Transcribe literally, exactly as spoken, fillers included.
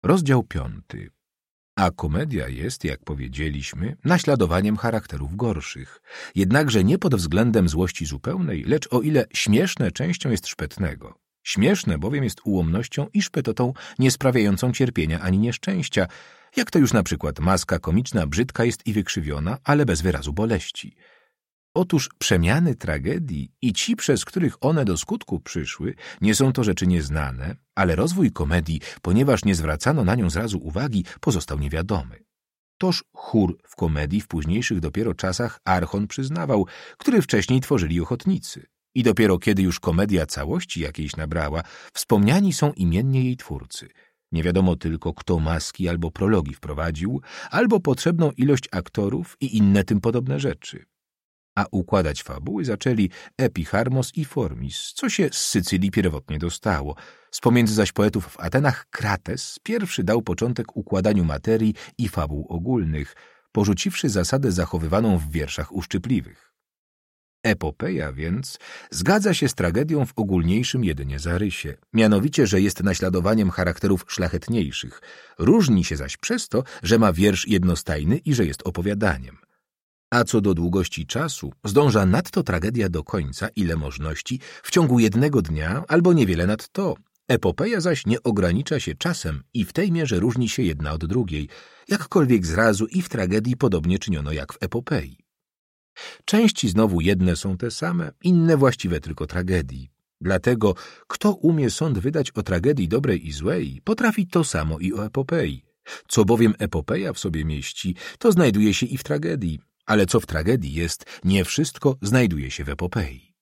Rozdział piąty. A komedia jest, jak powiedzieliśmy, naśladowaniem charakterów gorszych, jednakże nie pod względem złości zupełnej, lecz o ile śmieszne częścią jest szpetnego. Śmieszne bowiem jest ułomnością i szpetotą niesprawiającą cierpienia ani nieszczęścia, jak to już na przykład maska komiczna brzydka jest i wykrzywiona, ale bez wyrazu boleści. Otóż przemiany tragedii i ci, przez których one do skutku przyszły, nie są to rzeczy nieznane, ale rozwój komedii, ponieważ nie zwracano na nią zrazu uwagi, pozostał niewiadomy. Toż chór w komedii w późniejszych dopiero czasach archon przyznawał, który wcześniej tworzyli ochotnicy. I dopiero kiedy już komedia całości jakiejś nabrała, wspomniani są imiennie jej twórcy. Nie wiadomo tylko, kto maski albo prologi wprowadził, albo potrzebną ilość aktorów i inne tym podobne rzeczy. A układać fabuły zaczęli Epicharmos i Formis, co się z Sycylii pierwotnie dostało. Z pomiędzy zaś poetów w Atenach Krates pierwszy dał początek układaniu materii i fabuł ogólnych, porzuciwszy zasadę zachowywaną w wierszach uszczypliwych. Epopeja więc zgadza się z tragedią w ogólniejszym jedynie zarysie, mianowicie, że jest naśladowaniem charakterów szlachetniejszych, różni się zaś przez to, że ma wiersz jednostajny i że jest opowiadaniem. A co do długości czasu, zdąża nadto tragedia do końca, ile możności, w ciągu jednego dnia albo niewiele nad to. Epopeja zaś nie ogranicza się czasem i w tej mierze różni się jedna od drugiej, jakkolwiek zrazu i w tragedii podobnie czyniono jak w epopei. Części znowu jedne są te same, inne właściwe tylko tragedii. Dlatego, kto umie sąd wydać o tragedii dobrej i złej, potrafi to samo i o epopei. Co bowiem epopeja w sobie mieści, to znajduje się i w tragedii. Ale co w tragedii jest, nie wszystko znajduje się w epopei.